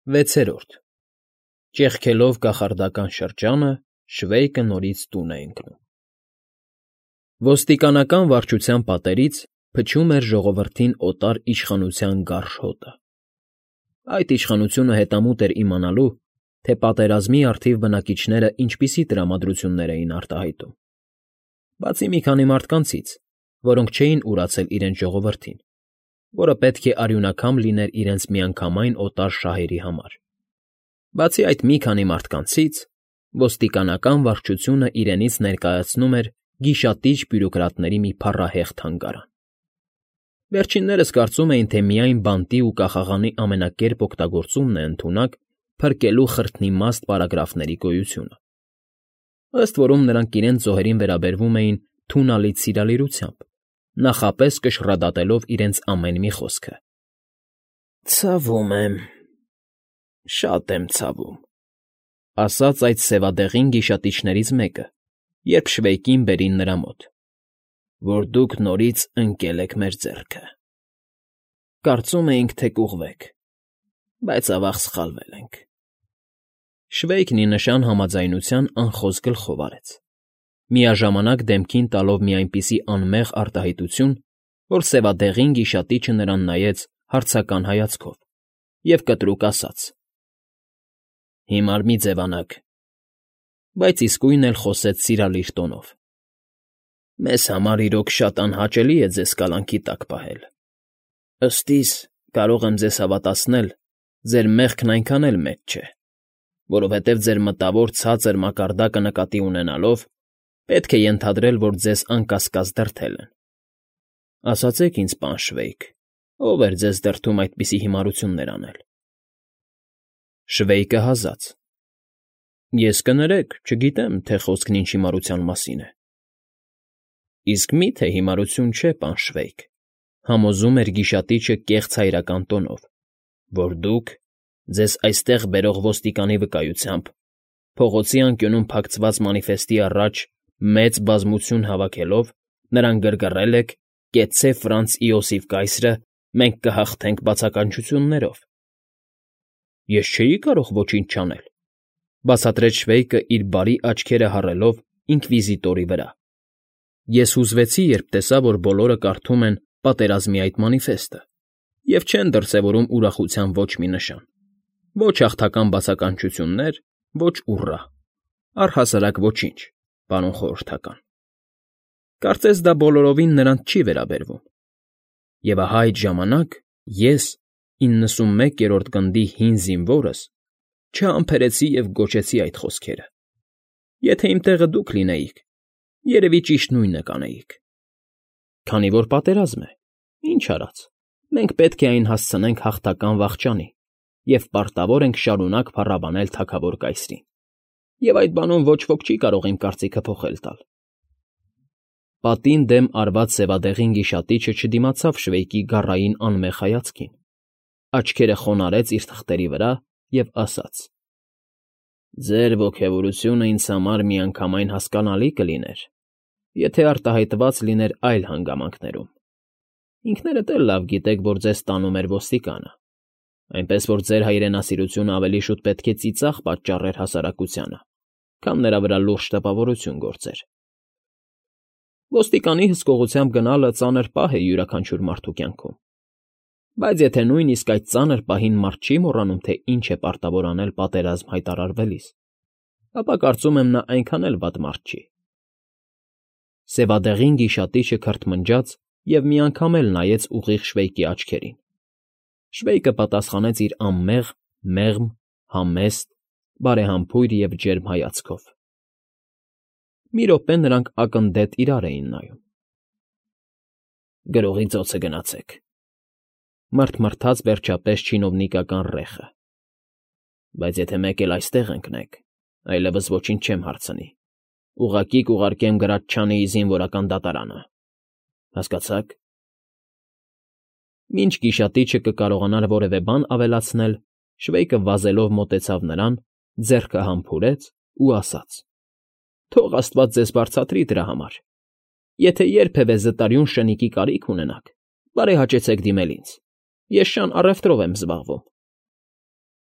6. Ճեղքելով կախարդական շրջանը, Շվեյկը նորից տուն է ընկնում։ Ոստիկանական վարչության պատերից փչում էր ժողովրդին օտար իշխանության գարշ հոտը։ Այդ իշխանությունը հետամուտ էր իմանալու, թե պատերազմի առթիվ բնակիչները ինչպիսի տրամադրություններ էին արտահայտում։ Բացի մի քանի մարդկանցից, որոնք չէին ուրացել իրենց ժողովրդին, որը պետք է արյունակամ լիներ իրենց միանգամայն օտար շահերի համար։ Բացի այդ մի քանի մարդկանցից, ոստիկանական վարչությունը իրենից ներկայացնում էր գիշատիչ բյուրոկրատների մի փառահեղ թանգարան։ Վերջիններս կարծում էին, թե միայն բանտի ու կախաղանի ամենակերպ օգտագործումն է ընդունակ փրկելու խրթնիմաստ պարագրաֆների գոյությունը։ Ըստ որում նրանք իրենց զոհերին վերաբերվում էին թունալից սիրալիրությամբ, նախապես կշռադատելով իրենց ամեն մի խոսքը։ «Ցավում եմ, շատ եմ ցավում», ասաց այդ սևադեղին գիշատիչներից մեկը, երբ Շվեյկին բերին նրա մոտ, «որ դուք նորից ընկել եք մեր ձեռքը։ Կարծում էինք, թե կուղվեք, բայց ավաղ սխալվել ենք»։ Շվեյկն ի նշան համաձայնության անխոս գլխով արեց, միաժամանակ դեմքին տալով մի այնպիսի անմեղ արտահայտություն, որ սևադեղին գիշատիչը նրան նայեց հարցական հայացքով և կտրուկ ասաց. «Հիմար մի ձևանաք», բայց իսկույն էլ խոսեց սիրալիր տոնով. «Մեզ համար իրոք շատ անհաճելի է ձեզ կալանքի տակ պահել։ Ըստ իս, կարող եմ ձեզ հավատացնել, ձեր մեղքն այնքան էլ մեծ չէ, որովհետև ձեր մտավոր ցածր մակարդակը նկատի ունենալով, պետք է ենթադրել, որ ձեզ անկասկած դրդել են։ Ասացեք ինձ, պան Շվեյկ, ով էր ձեզ դրդում այդպիսի հիմարություններ անել»։ Շվեյկը հազաց. «Ես կներեք, չգիտեմ, թե խոսքն ինչ հիմարության մասին է»։ «Իսկ մի՞թե հիմարություն չէ, պան Շվեյկ», համոզում էր գիշատիչը կեղծ հայրական տոնով, «որ դուք, ձեզ այստեղ բերող ոստիկանի վկայությամբ, փողոցի անկյունում փակցված մանիֆեստի առաջ մեծ բազմություն հավաքելով, նրան գրգռել եք. «Կեցցե Ֆրանց Իոսիֆ կայսրը, մենք կհաղթենք բացականչություններով»։ «Ես չէի կարող ոչինչ չանել», բացատրեց Շվեյկը իր բարի աչքերը հառելով ինկվիզիտորի վրա։ «Ես հուզվեցի, երբ տեսա, որ բոլորը կարդում են պատերազմի այդ մանիֆեստը և չեն դրսևորում ուրախության ոչ մի նշան, ոչ հաղթական բացականչություններ, ոչ ուռա, առհասարակ ոչինչ, պարոն խորհրդական։ Կարծես դա բոլորովին նրանց չի վերաբերվում։ Եվ ահա այդ ժամանակ ես, 91-րդ գնդի հին զինվորս, չհամբերեցի և գոչեցի այդ խոսքերը։ Եթե իմ տեղը դուք լինեիք, երևի ճիշտ նույնը կանեիք։ Քանի որ պատերազմ է, ինչ արած, մենք պետք է այն հասցնենք հաղթական վախճանի և պարտավոր ենք շարունակ փառաբանել թագավոր կայսրին, և այդ բանում ոչ ոք չի կարող իմ կարծիքը փոխել տալ»։ Պատին դեմ արված սևադեղին գիշատիչը չդիմացավ Շվեյկի գառային անմեղ հայացքին, աչքերը խոնարհեց իր թղթերի վրա և ասաց. «Ձեր ոգևորությունը ինձ համար միանգամայն հասկանալի կլիներ, եթե արտահայտված լիներ այլ հանգամանքներում։ Ինքներդ էլ լավ գիտեք, որ ձեզ տանում էր ոստիկանը, այնպես որ ձեր հայրենասիրությունը ավելի շուտ պետք է ծիծաղ պատճառեր հասարակությանը, քան նրա վրա լուրջ տպավորություն գործեր։ Ոստիկանի հսկողությամբ գնալը ծանր պահ է յուրաքանչյուր մարդու կյանքում, բայց եթե նույնիսկ այդ ծանր պահին մարդ չի մոռանում, թե ինչ է պարտավոր անել պատերազմ հայտարարվելիս, ապա կարծում եմ նա այնքան էլ վատ մարդ չի»։ Սևադեղին գիշատիչը քրթմնջաց և մի անգամ էլ նայեց ուղիղ Շվեյկի աչքերին։ Շվեյկը պատասխանեց իր անմեղ, մեղմ, համեստ, բարեհամբույր և ջերմ հայացքով։ Մի րոպե նրանք ակնդետ իրար էին նայում։ «Գրողի ծոցը գնացեք», մռթմռթաց վերջապես չինովնիկական ռեխը։ «Բայց եթե մեկ էլ այստեղ ընկնեք, այլևս ոչինչ չեմ հարցնի, ուղղակի կուղարկեմ գրաջ Չանիի զինվորական դատարանը։ Հասկացա՞ք»։ Մինչ գիշատիչը կկարողանար որևէ բան ավելացնել, Շվեյկը վազելով մոտեցավ նրան, ձեռքը համբուրեց ու ասաց. «Թող աստված ձեզ բարձատրի դրա համար։ Եթե երբևէ զտարյուն շնիկի կարիք ունենաք, բարեհաճեցեք դիմել ինձ, ես շան առևտրով եմ զբաղվում»։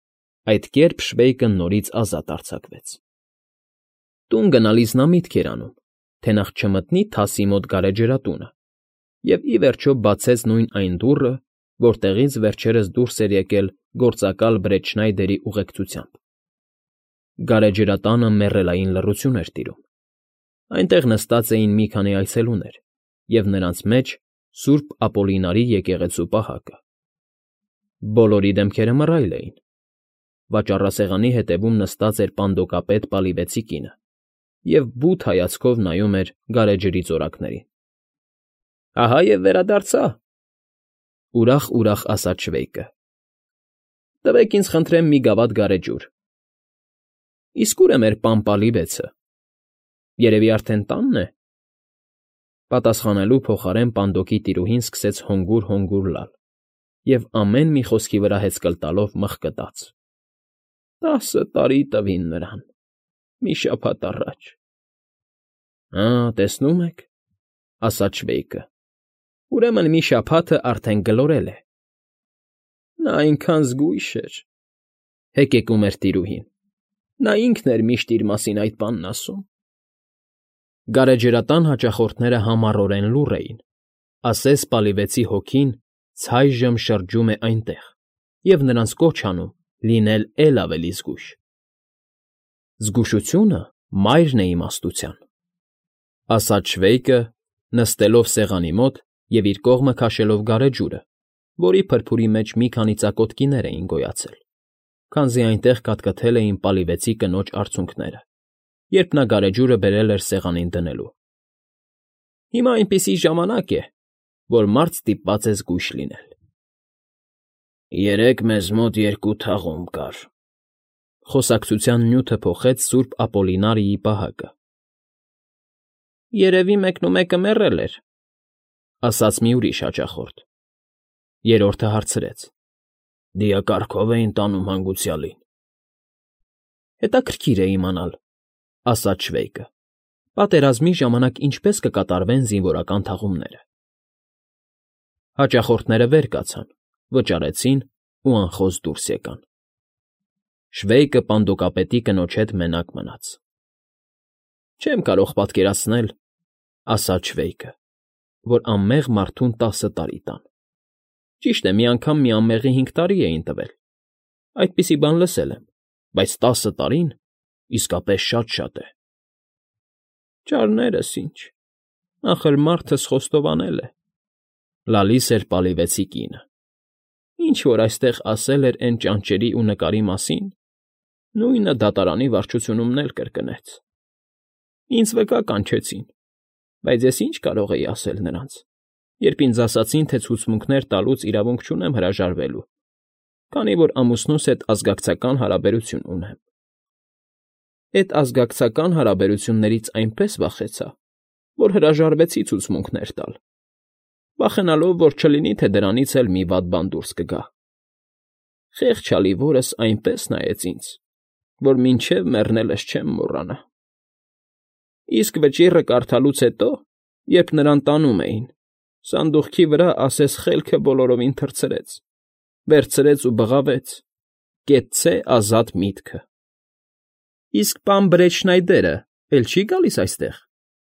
Այդ կերպ Շվեյկը նորից ազատ արձակվեց։ Տուն գնալիս նա միտք էր անում, թե նախ չմտնի թասի մոտ գարեջրատունը, և ի վերջո բացեց նույն այն դուռը, որտեղից վերջերս դուրս էր եկել գործակալ Բրեդ Շնայդերի ուղեկցությամբ։ Գարեջրատանը մեռելային լռություն էր տիրում։ Այնտեղ նստած էին մի քանի այցելուներ, և նրանց մեջ Սուրբ Ապոլլինարի եկեղեցու պահակը։ Բոլորի դեմքերը մռայլ էին։ Վաճառասեղանի հետևում նստած էր պանդոկապետ Պալիվեցի կինը և բութ հայացքով նայում էր գարեջրի ծորակներին։ ֊ Ահա և վերադարձա,֊ ուրախ ասաց Շվեյկը։ ֊ Տվեք ինձ, խնդրեմ, մի գավաթ գարեջուր։ ֊ Իսկ ո՞ւր է մեր պան Պալիվեցը։ Երևի արդեն տանն է։ Պատասխանելու փոխարեն պանդոկի տիրուհին սկսեց հոնգուր լալ և ամեն մի խոսքի վրա հեծկլ տալով մղկտաց. 10 տարի տվին նրան, մի շաբաթ առաջ։ ֊ Հա, տեսնում եք,֊ ասաց Շվեյկը,֊ ուրեմն մի շաբաթը արդեն գլորել է։ Նա այնքան զգույշ էր,֊ հեկեկում էր տիրուհին,֊ նա ինքն էր միշտ իր մասին այդ բանն ասում։ Գարեջրատան հաճախորդները համառորեն լուռ էին, ասես Պալիվեցի հոգին ցայժմ շրջում է այնտեղ և նրանց կոչ անում լինել էլ ավելի զգույշ։ Զգուշությունը մայրն է իմաստության,֊ ասաց Շվեյկը, նստելով սեղանի մոտ և իր կողմը քաշելով գարեջուրը, որի փրփուրի մեջ մի քանի ծակոտկիներ էին գոյացել, քանզի այնտեղ կաթկթել էին Պալիվեցի կնոջ արցունքները, երբ նա գարեջուրը բերել էր սեղանին դնելու։ Հիմա այնպիսի ժամանակ է, որ մարդ ստիպված է զգույշ լինել։ Երեկ մեզ մոտ 2 թաղում կար,֊ խոսակցության նյութը փոխեց Սուրբ Ապոլլինարիի պահակը։ ֊ Երևի մեկնումեկը մեռել էր,֊ ասաց մի ուրիշ հաճախորդ։ Երրորդը հարցրեց. Դիակարգով էին տանում հանգուցյալին։ ֊ Հետաքրքիր է իմանալ,֊ ասաց Շվեյկը, պատերազմի ժամանակ ինչպես կկատարվեն զինվորական թաղումները։ Հաճախորդները վեր կացան, վճարեցին ու անխոս դուրս եկան։ Շվեյկը պանդոկապետի կնոջ հետ մենակ մնաց։ Չեմ կարող պատկերացնել,֊ ասաց Շվեյկը,֊ որ անմեղ մարդուն 10 տարի տան։ Ճիշտ է, մի անգամ մի անմեղի 5 տարի էին տվել, այդպիսի բան լսել եմ, բայց 10 տարին իսկապես շատ է։ Ճարներս ինչ, ախր մարդս խոստովանել է,֊ լալիս էր Պալիվեցի կինը։ Ինչ որ այստեղ ասել էր էն ճանճերի ու նկարի մասին, նույնը դատարանի վարչությունումն էլ կրկնեց։ Ինձ վկա կանչեցին, բայց ես ինչ կարող էի ասել նրանց, երբ ինձ ասացին, թե ցուցմունքներ տալուց իրավունք չունեմ հրաժարվելու, քանի որ ամուսնուս հետ ազգակցական հարաբերություն ունեմ։ Էդ ազգակցական հարաբերություններից այնպես վախեցա, որ հրաժարվեցի ցուցմունքներ տալ, վախենալով, որ չլինի, թե դրանից էլ մի վատ բան դուրս կգա։ Խեղճալի որս այնպես նայեց ինձ, որ մինչև մեռնելս չեմ մոռանա։ Իսկ վճիռը կարդալուց հետո, երբ նրան տանում էին, սանդուղքի վրա ասես խելքը բոլորովին թռցրեց, վերցրեց ու բղավեց. «Կեցցե ազատ միտքը»։ Իսկ պան Բրեդ Շնայդերը էլ չի՞ գալիս այստեղ։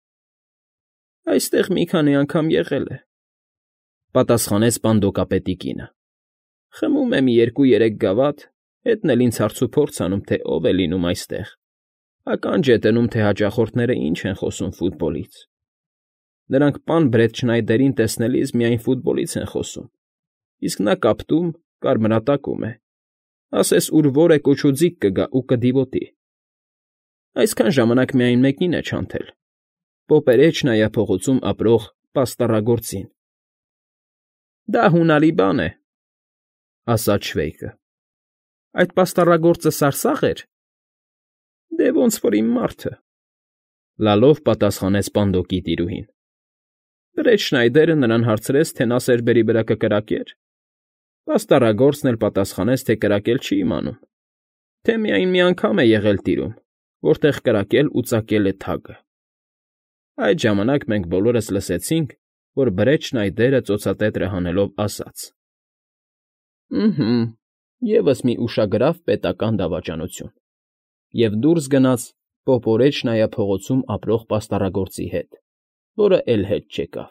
Այստեղ մի քանի անգամ եղել է,֊ պատասխանեց պանդոկապետի կինը։ Խմում է մի 2-3 գավաթ, հետն էլ ինձ հարցուփորձ անում, թե ով է լինում այստեղ, ականջ է դնում, թե հաճախորդները ինչ են խոսում ֆուտբոլից։ Նրանք պան Բրեդ Շնայդերին տեսնելիս միայն ֆուտբոլից են խոսում, իսկ նա կապտում, կարմրատակում է, ասես ուր որը կոչուձիգ կգա ու կդիվոտի։ Այսքան ժամանակ միայն մեկին է չանթել, Պոպերեչնայա փողոցում ապրող պաստառագործին։ ֊ Դա հունարի բան է,֊ ասաց Շվեյկը։ ֊ Այդ պաստառագործը սարսա՞ղ էր։ ֊ Դե ոնց որ իմ մարդը,֊ լալով պատասխանեց պանդոկի տիրուհին։ Բրեդ Շնայդերը նրան հարցրեց, թե նա սերբերի վրա կկրակեր։ Պաստառագործն էլ պատասխանեց, թե կրակել չի իմանում, թե միայն մի անգամ է եղել տիրում, որտեղ կրակել ու ծակել է թագը։ Այդ ժամանակ մենք բոլորս լսեցինք, որ Բրեդ Շնայդերը ծոցատետրը հանելով ասաց. «Ըհը, Եվս մի ուշագրավ պետական դավաճանություն, և դուրս գնաց Պոպորեչնայա փողոցում ապրող պաստառագործի հետ, որը էլ հետ չեկավ։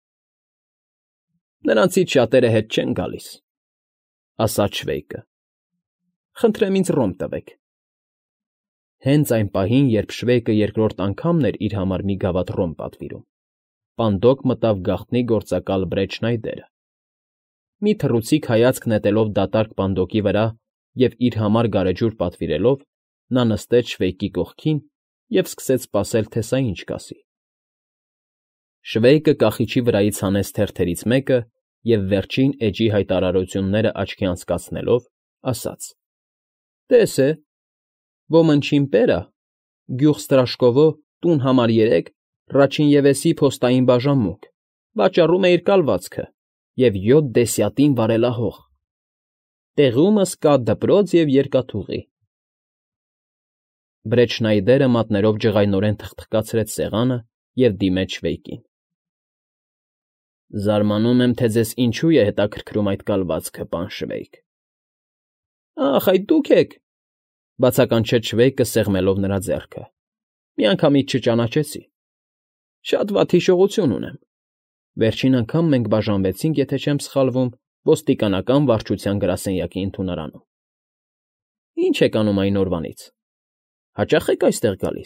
Նրանցից շատերը հետ չեն գալիս, ասաց Շվեյկը։ Խնդրեմ ինձ ռոմ տվեք։ Հենց այն պահին, երբ Շվեյկը երկրորդ անգամն էր իր համար մի գավաթ ռոմ պատվիրում, պանդոկ մտավ գաղտնի գործակալ Բրեչնայդերը։ Մի թռուցիկ հայացք նետելով դատարկ պանդոկի վրա և իր համար գարեջուր պատվիրելով, նա նստեց Շվեյկի կողքին և սկսեց սպասել, թե սա ինչ կասի։ Շվեյկը կախիչի վրայից հանեց թերթերից մեկը և վերջին էջի հայտարարությունները աչքի անցկացնելով, ասաց. «Տես է, ոմնչիմպերա, գյուղ Ստրաշկովո, տուն համար 3, Ռաչինևեսի փոստային բաժանմունք, վաճառում է իր կալվածքը և 7 դեսյատին վարելահող։ Տեղումս կա դպրոց և երկաթուղի»։ Բրեչնայդերը մատներով ջղայնորեն թխթխացրեց սեղանը և դիմեց Շվեյկին։ Զարմանում եմ, թե ձեզ ինչու է հետաքրքրում այդ կալվածքը, պան Շվեյկ։ Ախ, այդ դուք եք,֊ բացականչեց Շվեյկը, սեղմելով նրա ձեռքը։ Միանգամից չճանաչեցի։ Շատ վատ հիշողություն ունեմ։ Վերջին անգամ մենք բաժանվեցինք, եթե չեմ սխալվում, ոստիկանական վարչության գրասենյակի ընդունարանում։ Ինչ եք անում այն օրվանից։ Հաճա՞խ եք այստեղ գալիս։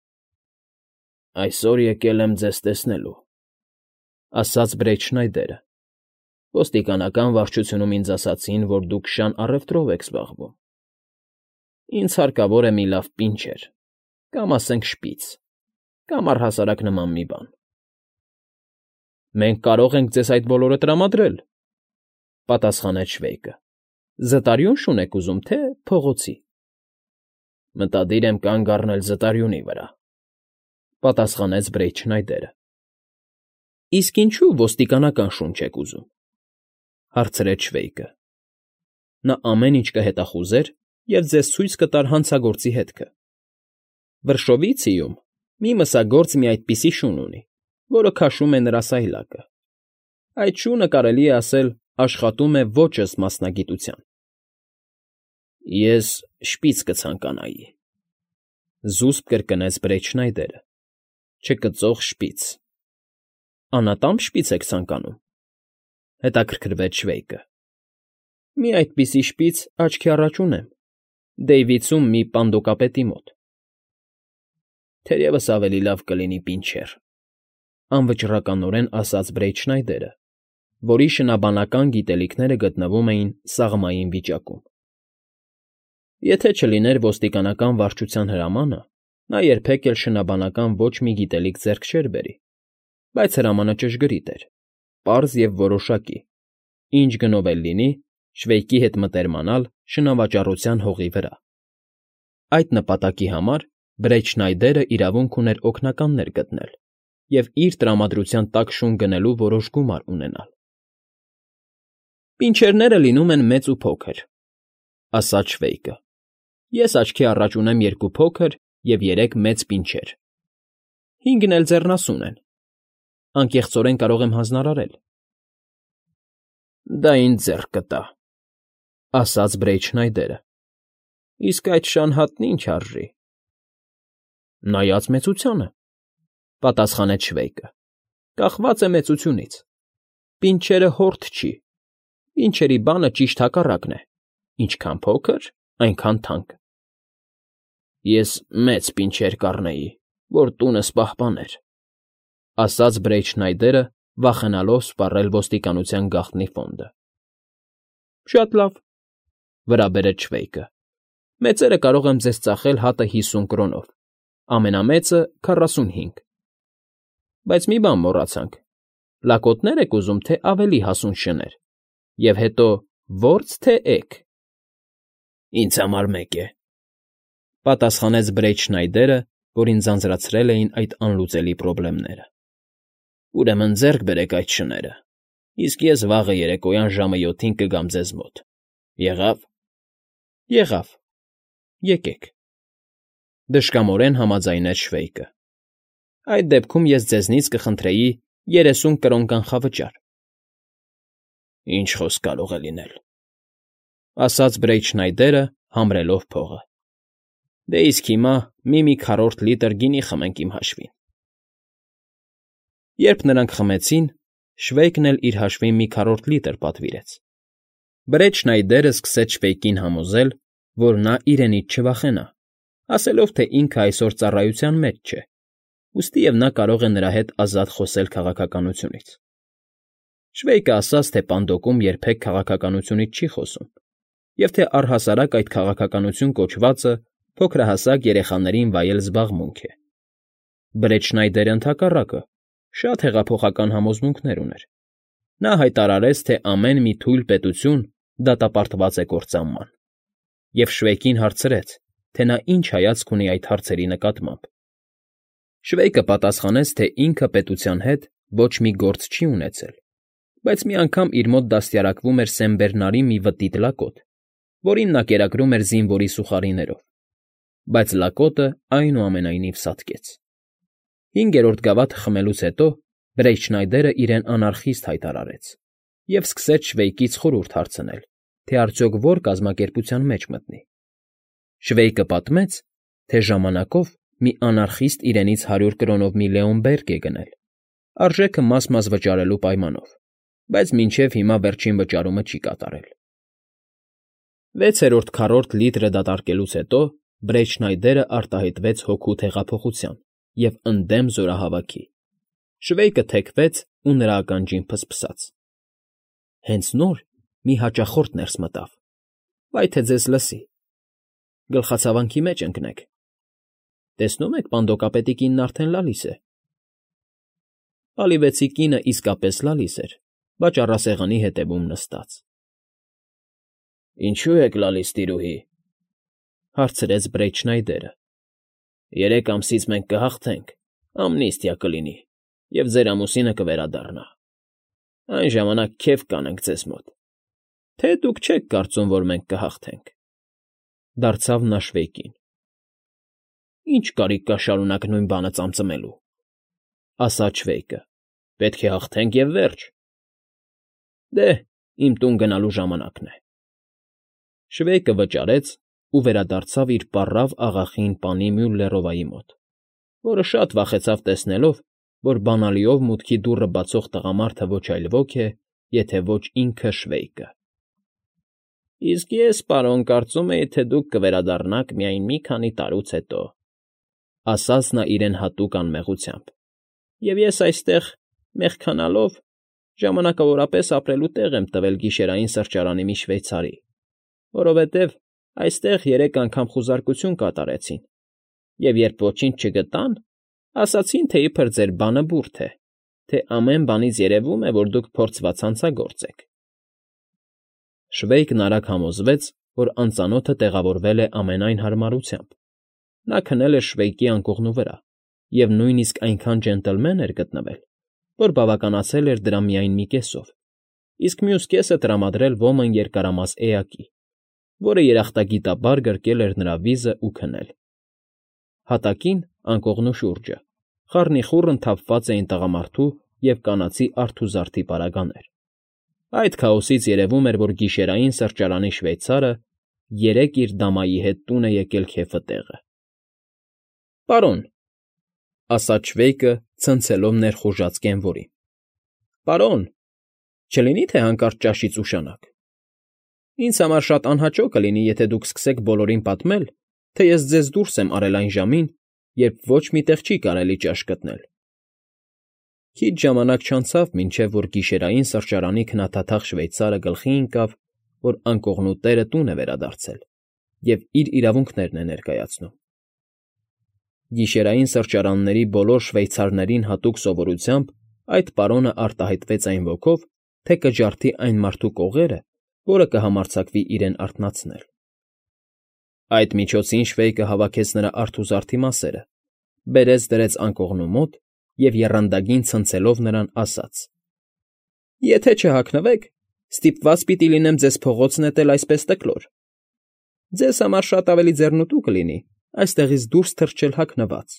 Այսօր եկել եմ ձեզ տեսնելու, ասաց Բրեչնայդերը։ Ոստիկանական վարչությունում ինձ ասացին, որ դուք շան առևտրով եք զբաղվում։ Ինձ հարկավոր է մի լավ պինչեր, կամ ասենք շպիծ, կամ առհասարակ նման մի բան։ Մենք կարող ենք ձեզ այդ բոլորը տրամադրել,֊ պատասխանեց Շվեյկը։ Զտարյուն շունեք ուզում, թե փողոցի։ Մտադիր եմ կանգ առնել Զտարյունի վրա,֊ պատասխանեց Բրեչնայդերը։ Իսկ ինչու ոստիկանական շուն չեք ուզում,֊ հարցրեց Շվեյկը։ Նա ամեն ինչ կհետախուզեր և ձեզ ցույց կտար հանցագործի հետքը։ Վրշովիցիում մի մսագործ մի այդպիսի շուն ունի, որը քաշում է նրա սայլակը։ Այդ շունը, կարելի է ասել, աշխատում է ոչ ըստ մասնագիտության։ Ես շպիծ կցանկանայի,֊ զուսպ կրկնեց Բրեչնայդերը։ Չկծող շպիծ։ Անատամ շպիծ եք ցանկանում,֊ հետաքրքրվեց Շվեյկը։ Մի այդպիսի շպիծ աչքի առաջ ունեմ, Դեյվիցում մի պանդոկապետի մոտ։ Թերևս ավելի լավ կլինի պինչեր,֊ անվճռականորեն ասաց Բրեչնայդերը, որի շնաբանական գիտելիքները գտնվում էին սաղմային վիճակում։ Եթե չլիներ ոստիկանական վարչության հրամանը, նա երբեք էլ շնաբանական ոչ մի գիտելիք ձեռք չէր բերի, բայց հրամանը ճշգրիտ էր, պարզ և որոշակի, ինչ գնով էլ լինի, Շվեյկի հետ մտերմանալ շնավաճառության հողի վրա։ Այդ նպատակի համար Բրեչնայդերը իրավունք ուներ օգնականներ գտնել և իր տրամադրության տակ շուն գնելու որոշ գումար ունենալ։ Պինչերները լինում են մեծ ու փոքր,֊ ասաց Շվեյկը։ Ես աչքի առաջ ունեմ 2 փոքր և 3 մեծ պինչեր։ 5-ն էլ ձեռնասուն են։ Անկեղծորեն կարող եմ հանձնարարել։ Դա ինձ ձեռք կտա,֊ ասաց Բրեչնայդերը։ Իսկ այդ շան հատն ինչ արժի։ Նայած մեծությանը,֊ պատասխանեց Շվեյկը։ Կախված է մեծությունից։ Պինչերը հորթ չի։ Պինչերի բանը ճիշտ հակառակն է. ինչքան փոքր, այնքան թանկ։ Ես մեծ պինչեր կառնեի, որ տունս պահպաներ,֊ ասաց Բրեչնայդերը, վախենալով սպառել ոստիկանության գաղտնի ֆոնդը։ Շատ լավ,֊ վրա բերեց Շվեյկը։ Մեծերը կարող եմ ձեզ ծախել հատը 50 կրոնով, ամենամեծը 45։ Բայց մի բան մոռացանք. լակոտնե՞ր եք ուզում, թե ավելի հասուն շներ, և հետո ո՞րց, թե էգ։ Ինձ համար մեկ է,֊ պատասխանեց Բրեչնայդերը, որին ձանձրացրել էին այդ անլուծելի խնդիրները։ Ուրեմն ձեռք բերեք այդ շները, իսկ ես վաղը երեկոյան ժամը 7-ին կգամ ձեզ մոտ։ Եղա՞վ։ Եղավ։ Եկեք,֊ դժկամորեն համաձայնեց Շվեյկը։ Այդ դեպքում ես ձեզնից կխնդրեի 30 կրոն կանխավճար։ Ինչ խոսք կարող է լինել։ ասաց Բրեյչնայդերը, համրելով փողը։ Դե իսկ հիմա մի քառորդ լիտր գինի խմենք իմ հաշվին։ Երբ նրանք խմեցին, Շվեյկն էլ իր հաշվին մի քառորդ լիտր պատվիրեց։ Բրեյչնայդերը սկսեց Շվեյկին համոզել, որ նա իրենից չվախենա, ասելով, թե ինքը այսօր ծառայության մեջ չէ, ուստի և նա կարող է նրա հետ ազատ խոսել քաղաքականությունից։ Շվեյկը ասաց, թե պանդոկում երբեք քաղաքականությունից չի խոսում, և թե առհասարակ այդ քաղաքականություն կոչվածը փոքրահասակ երեխաներին վայել զբաղմունք է։ Բրեյչնայդերը ընդհակառակը շատ հեղափոխական համոզմունքներ ուներ։ Նա հայտարարեց, թե ամեն մի թույլ պետություն դատապարտված է կործանման, և Շվեյկին հարցրեց, թե նա ինչ հայացք ունի այդ հարցերի նկատմամբ։ Շվեյկը պատասխանեց, թե ինքը պետության հետ ոչ մի գործ չի ունեցել, բայց մի անգամ իր մոտ դաստիարակվում էր Սենբերնարի մի վտիտ լակոտ, որին նա կերակրում էր զինվորի սուխարիներով, բայց լակոտը այնուամենայնիվ սատկեց։ 5-րդ գավաթը խմելուց հետո Բրեյչնայդերը իրեն անարխիստ հայտարարեց և սկսեց Շվեյկից խորհուրդ հարցնել, թե արդյոք որ կազմակերպության մեջ մտնի։ Շվեյկը պատմեց, թե ժամանակով մի անարխիստ իրենից 100 կրոնով մի Լեոնբերգ է գնել, արժեքը մաս-մաս վճարելու պայմանով, բայց մինչև հիմա վերջին վճարումը չի կատարել։ 6-րդ քառորդ լիտրը դատարկելուց հետո Բրեյչնայդերը արտահայտվեց հոգու տեղափոխության և ընդդեմ զորահավաքի։ Շվեյկը թեքվեց ու նրա ականջին փսփսաց։ Հենց նոր մի հաճախորդ ներս մտավ, վայ թե ձեզ լսի։ Գլխացավանքի մեջ ընկնեք։ Տեսնում եք, պանդոկապետի կինն արդեն լալիս է։ Ալիվեցի կինը իսկապես լալիս էր, վաճառասեղանի հետևում նստած։ Ինչո՞ւ եք լալիս, տիրուհի,֊ հարցրեց Բրեյչնայդերը։ 3 ամսից մենք կհաղթենք, ամնիստիա կլինի, և ձեր ամուսինը կվերադառնա։ Այն ժամանակ քեֆ կանենք ձեզ մոտ։ Թե դուք չեք կարծում, որ մենք կհաղթենք,֊ դարձավ նա Շվեյկին։ Ինչ կարիք կա շարունակ նույն բանը ծամծմելու,֊ ասաց Շվեյկը։ Պետք է հաղթենք և վերջ։ Դե, իմ տուն գնալու ժամանակն է։ Շվեյկը վճարեց ու վերադարձավ իր պառավ աղախին պանի Մյուլլերովայի մոտ, որը շատ վախեցավ տեսնելով, որ բանալիով մուտքի դուռը բացող տղամարդը ոչ այլ ոք է, եթե ոչ ինքը Շվեյկը։ Իսկ ես, պարոն, կարծում էի, թե դուք կվերադառնաք միայն մի քանի տարուց հետո,֊ ասաց նա իրեն հատուկ անմեղությամբ, և ես այստեղ, մեղքանալով, ժամանակավորապես ապրելու տեղ եմ տվել գիշերային սրճարանի մի շվեյցարի, որովհետև այստեղ 3 անգամ խուզարկություն կատարեցին, և երբ ոչինչ չգտան, ասացին, թե իբր ձեր բանը բուրդ է, թե ամեն բանից երևում է, որ դուք փորձված հանցագործ եք։ Շվեյկն արագ համոզվեց, որ անծանոթը տեղավորվել է ամենայն հարմարությամբ։ Նա քնել էր Շվեյկի անկողնու վրա և նույնիսկ այնքան ջենտլմեն էր գտնվել, որ բավականացել էր դրա միայն մի կեսով, իսկ մյուս կեսը տրամադրել ոմն երկարամաս էակի, որը երախտագիտաբար գրկել էր նրա վիզն ու քնել։ Հատակին, անկողնու շուրջը, խառնիխուռն թափված էին տղամարդու և կանացի արթուզարդի պարագաներ։ Այդ քաոսից երևում էր, որ գիշերային սրճարանի շվեյցարը երեկ իր դամայի հետ տուն է եկել քեֆը տեղը։ Պարոն,֊ ասաց Շվեյկը, ցնցելով ներխուժած կենվորին,֊ պարոն, չլինի՞ թե հանկարծ ճաշից ուշանաք։ Ինձ համար շատ անհաճո կլինի, եթե դուք սկսեք բոլորին պատմել, թե ես ձեզ դուրս եմ արել այն ժամին, երբ ոչ մի տեղ չի կարելի ճաշ գտնել։ Քիչ ժամանակ չանցավ, մինչև որ գիշերային սրճարանի քնաթաթախ շվեյցարը գլխի ընկավ, որ անկողնու տերը տուն է վերադարձել և իր իրավունքներն է ներկայացնում։ Գիշերային սրճարանների բոլոր շվեյցարներին հատուկ սովորությամբ այդ պարոնը արտահայտվեց այն ոգով, թե կջարդի այն մարդու կողերը, որը կհամարձակվի իրեն արթնացնել։ Այդ միջոցին Շվեյկը հավաքեց նրա արթուզարդի մասերը, բերեց դրեց անկողնու մոտ և եռանդագին ցնցելով նրան ասաց. Եթե չհագնվեք, ստիպված պիտի լինեմ ձեզ փողոց նետել այսպես տկլոր։ Ձեզ համար շատ ավելի ձեռնտու կլինի այստեղից դուրս թռչել հագնված։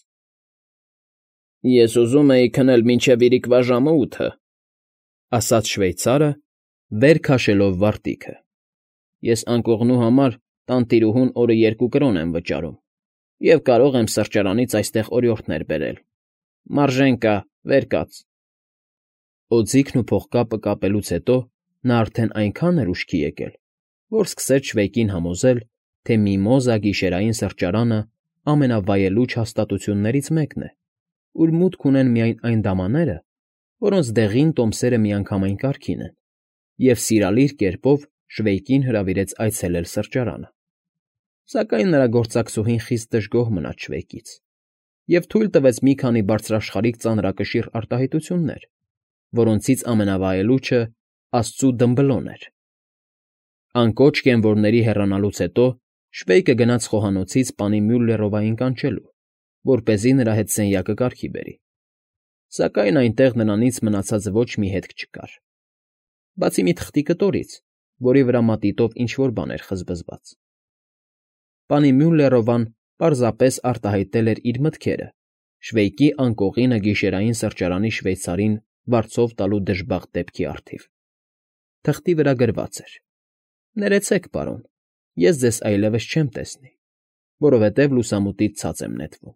Ես ուզում էի քնել մինչև իրիկվա ժամը 8-ը,֊ ասաց շվեյցարը, վեր քաշելով վարտիքը։ Ես անկողնու համար տանտիրուհուն օրը 2 կրոն եմ վճարում և կարող եմ սրճարանից այստեղ օրիորդներ բերել։ Մարժեն կա, վեր կաց։ Օձիքն ու փողկապը կապելուց հետո նա արդեն այնքան էր ուշքի եկել, որ սկսեց Շվեյկին համոզել, թե Միմոզա գիշերային սրճարանը ամենավայելուչ հաստատություններից մեկն է, ուր մուտք ունեն միայն այն դամաները, որոնց դեղին տոմսերը միանգամայն կարգին են, և սիրալիր կերպով Շվեյկին հրավիրեց այցելել սրճարանը։ Սակայն նրա գործակցուհին խիստ դժգոհ մնաց Շվեյկից և թույլ տվեց մի քանի բարձրաշխարհիկ ծանրակշիռ արտահայտություններ, որոնցից ամենավայելուչը աստծու դմբլոն էր։ Անկոչ կենվորների հեռանալուց հետո Շվեյկը գնաց խոհանոցից պանի Մյուլլերովային կանչելու, որպեսզի նրա հետ սենյակը կարգի բերի։ Սակայն այնտեղ նրանից մնացած ոչ մի հետք չկար, բացի մի թղթի կտորից, որի վրա մատիտով ինչ֊որ բան էր խզբզված։ Պանի Մյուլլերովան պարզապես արտահայտել էր իր մտքերը Շվեյկի անկողինը գիշերային սրճարանի շվեյցարին վարձով տալու դժբախտ դեպքի առթիվ։ Թղթի վրա գրված էր. «Ներեցեք, պարոն, ես ձեզ այլևս չեմ տեսնի, որովհետև լուսամուտից ցած եմ նետվում»։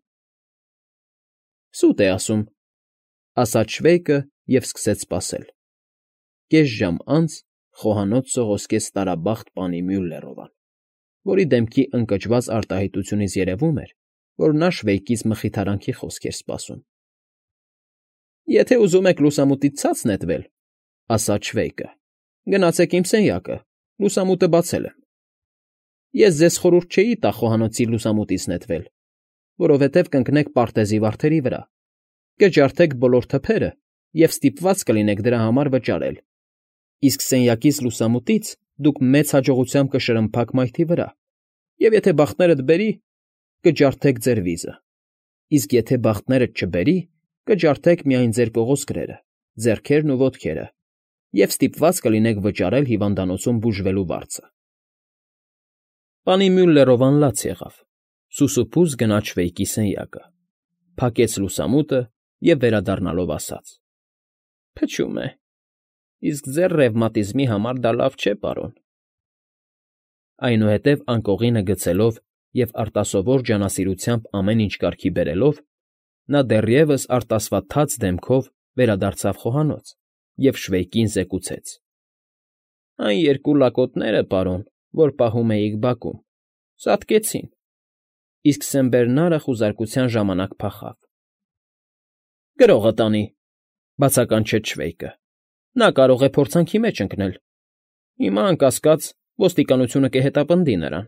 «Սուտ է ասում», ասաց Շվեյկը և սկսեց սպասել։ Կես ժամ անց խոհանոց սողոսկեց տարաբախտ պանի Մյուլլերովան, որի դեմքի ընկճված արտահայտությունից երևում էր, որ նա Շվեյկից մխիթարանքի խոսք էր սպասում։ «Եթե ուզում եք լուսամուտից ցած նետվել,֊ ասաց Շվեյկը,֊ գնացեք իմ սենյակը, լուսամուտը բացել եմ։ Ես ձեզ խորհուրդ չէի տա խոհանոցի լուսամուտից նետվել, որովհետև կընկնեք պարտեզի վարդերի վրա, կջարդեք բոլոր թփերը և ստիպված կլինեք դրա համար վճարել, իսկ սենյակից լուսամուտից դուք մեծ հաջողությամբ կշրմփաք մայթի վրա, և եթե բախտներդ բերի, կջարդեք ձեր վիզը, իսկ եթե բախտներդ չբերի, կջարդեք միայն ձեր կողոսկրերը, ձեռքերն ու ոտքերը և ստիպված կլինեք վճարել հիվանդանոցում բուժվելու վարձը»։ Պանի Մյուլլերովան լաց եղավ, սուսուփուս գնաց Շվեյկի սենյակը, փակեց լուսամուտը և վերադառնալով ասաց. «Փչում է, իսկ ձեր ռևմատիզմի համար դա լավ չէ, պարոն»։ Այնուհետև անկողինը գցելով և արտասովոր ջանասիրությամբ ամեն ինչ կարգի բերելով, նա դեռևս արտասված թաց դեմքով վերադարձավ խոհանոց և Շվեյկին զեկուցեց. «Այն 2 լակոտները, պարոն, որ պահում էիք բակում, ծածկեցին, իսկ Սենբերնարը խուզարկության ժամանակ փախավ»։ «Գրողը տանի,֊ բացականչեց Շվեյկը,֊ նա կարող է փորձանքի մեջ ընկնել։ Հիմա, անկասկած, ոստիկանությունը կհետապնդի նրան»։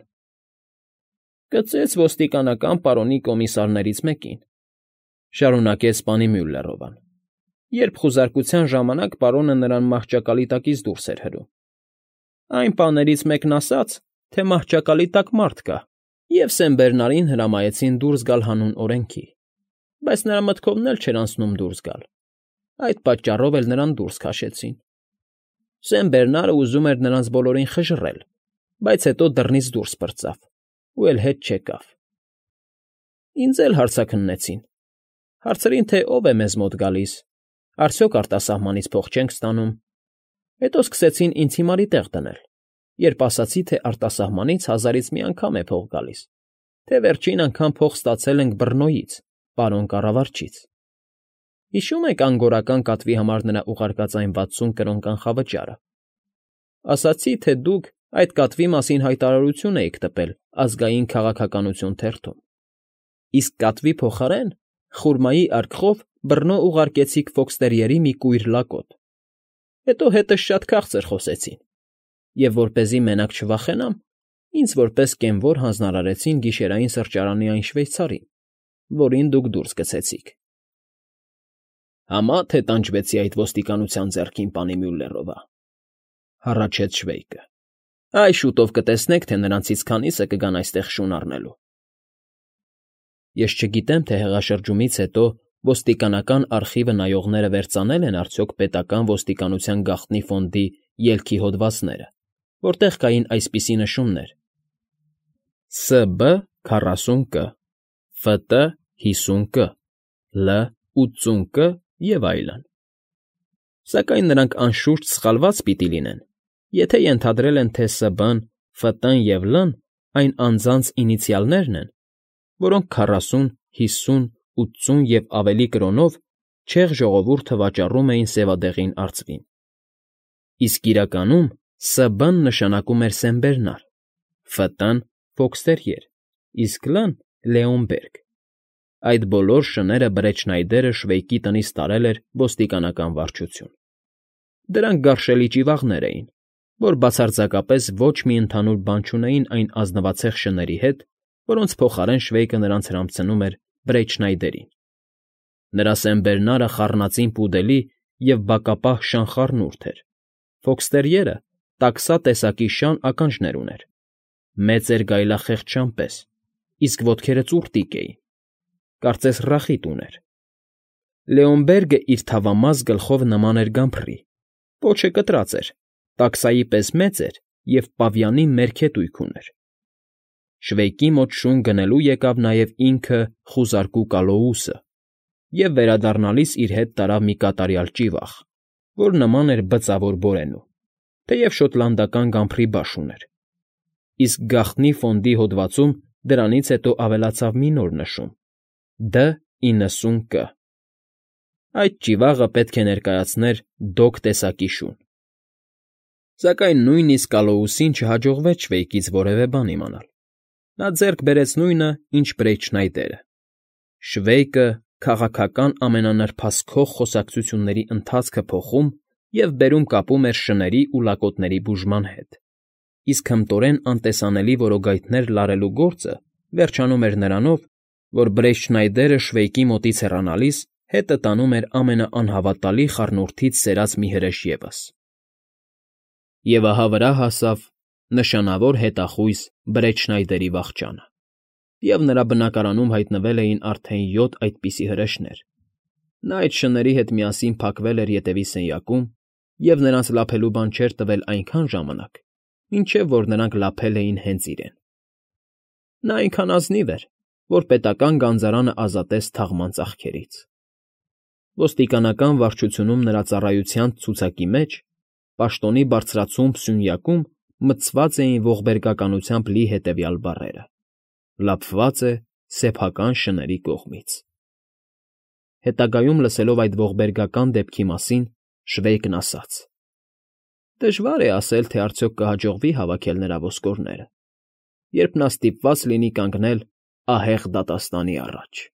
«Կծեց ոստիկանական պարոնի կոմիսարներից մեկին,֊ շարունակեց պանի Մյուլլերովան,֊ երբ խուզարկության ժամանակ պարոնը նրան մահճակալի տակից դուրս էր հրում։ Այն պաներից մեկն ասաց, թե մահճակալի տակ մարդ կա, և Սենբերնարին հրամայեցին դուրս գալ հանուն օրենքի, բայց նրա մտքովն էլ չէր անցնում դուրս գալ, այդ պատճառով էլ նրան դուրս քաշեցին։ Սենբերնարը ուզում էր նրանց բոլորին խժռել, բայց հետո դռնից դուրս պրծավ ու էլ հետ չեկավ։ Ինձ էլ հարցաքննեցին, հարցրին, թե ով է մեզ մոտ գալիս, արդյոք արտասահմանից փող չենք ստանում։ Հետո սկսեցին ինձ հիմարի տեղ դնել, երբ ասացի, թե արտասահմանից 1000-ից մի անգամ է փող գալիս, թե վերջին անգամ փող ստացել ենք Բռնոյից, պարոն կառավարչից։ Հիշո՞ւմ եք անգորական կատվի համար նրա ուղարկած այն 60 կրոն կանխավճարը։ Ասացի, թե դուք այդ կատվի մասին հայտարարություն էիք տպել Ազգային քաղաքականություն թերթում, իսկ կատվի փոխարեն խուրմայի արկղով բռնո ուղարկեցիք Ֆոքստերիերի մի կույր լակոտ։ Հետո հետս շատ քաղցր խոսեցին, և որպեսզի մենակ չվախենամ, ինձ որպես կենվոր հանձնարարեցին գիշերային սրճարանի այն շվեյցարին, որին դուք դուրս գցեցիք։ Համա թե տանջվեցի այդ ոստիկանության ձեռքին, պանի Մյուլլերովա,֊ հառաչեց Շվեյկը։ Այ շուտով կտեսնեք, թե նրանցից քանիսը կգան այստեղ շուն առնելու։ Ես չգիտեմ, թե հեղաշրջումից հետո ոստիկանական արխիվը նայողները վերծանել են արդյոք պետական ոստիկանության գաղտնի ֆոնդի ելքի հոդվածները, որտեղ կային այսպիսի նշումներ. Ս.Բ. 40 կ. Ֆ.Տ. 50 կ. Լ. 80 կ. և այլն։ Սակայն նրանք անշուշտ սխալված պիտի լինեն, եթե ենթադրել են, թե Ս.Բ.֊ն Ֆ-ն և Լ-ն այն անձանց ինիցիալներն են, որոնք 40, 50, 80 և ավելի կրոնով չեղ ժողովուրդը վաճառում էին սևադեղին արծվին, իսկ իրականում Ս-Բ-ն նշանակում էր սեմբերնար, Ֆ-ն՝ ֆոքստերիեր, իսկ Լ-ն՝ Լեոն բերգ. այդ բոլոր շները Բրեչնայդերը Շվեյկի տնից տարել էր ոստիկանական վարչություն. դրանք գարշելի ճիվաղներ էին, որ բացարձակապես ոչ մի ընդհանուր բան չունեին այն ազնվացեղ շների հետ, որոնց փոխարեն Շվեյկը նրանց հրամցնում էր Բրեչնայդերին. նրա սեմբերնարը խառնածին պուդելի և բակապահ շան խառնուրդ էր, ֆոքստերիերը տաքսա տեսակի շան ականջներ ուներ, մեծ էր գայլախեղճ շան պես, իսկ ոտքերը ծուռտիկ էին, կարծես ռախիտ ուներ. Լեոնբերգը իր թավամաս գլխով նման էր գամբռի, պոչը կտրած էր, տաքսայի պես մեծ էր և պավիանի մերքետույք ուներ. Շվեյկի մոտ շուն գնելու եկավ նաև ինքը խուզարկու Կալոուսը և վերադառնալիս իր հետ տարավ մի կատարյալ ճիվաղ, որ նման էր բծավոր բորենու, թեև շոտլանդական գամբռի բաշ ուներ, իսկ գաղտնի ֆոնդի հոդվածում դրանից հետո ավելացավ մի նոր նշում՝ D90K. Այդ ճիվաղը պետք է ներկայացներ դոկ տեսակի շուն։ Սակայն նույնիսկ Կալոուսին չհաջողվեց Շվեյկից որևէ բան իմանալ. նա ձեռք բերեց նույնը, ինչ Բրեչնայդերը. Շվեյկը քաղաքական ամենանրբաս քող խոսակցությունների ընթացքը փոխում և բերում կապում էր շների ու լակոտների բուժման հետ, իսկ հմտորեն անտեսանելի որոգայթներ լարելու գործը վերջանում էր նրանով, որ Բրեչնայդերը Շվեյկի մոտից հեռանալիս հետը տանում էր ամենաանհավատալի խառնուրդից սերած մի հրեշ ևս։ Եվ ահա վրա հասավ նշանավոր հետախույզ Բրեչնայդերի վախճանը, և նրա բնակարանում հայտնվել էին արդեն 7 այդպիսի հրեշներ. նա այդ շների հետ միասին փակվել էր ետևի սենյակում և նրանց լափելու բան չէր տվել այնքան ժամանակ, մինչև որ նրանք լափել էին հենց իրեն։ Նա այնքան ազնիվ էր, որ պետական գանձարանը ազատեց թաղման ծախքերից։ Ոստիկանական վարչությունում նրա ծառայության ցուցակի մեջ, պաշտոնի բարձրացումբ սյունյակում մտցված էին ողբերգականությամբ լի հետևյալ բառերը. «Լափված է սեփական շների կողմից»։ Հետագայում լսելով այդ ողբերգական դեպքի մասին, Շվեյկն ասաց. «Դժվար է ասել, թե արդյոք կհաջողվի հավաքել նրա ոսկորները, երբ նա ստիպված լինի կանգնել ահեղ դատաստանի առաջ»։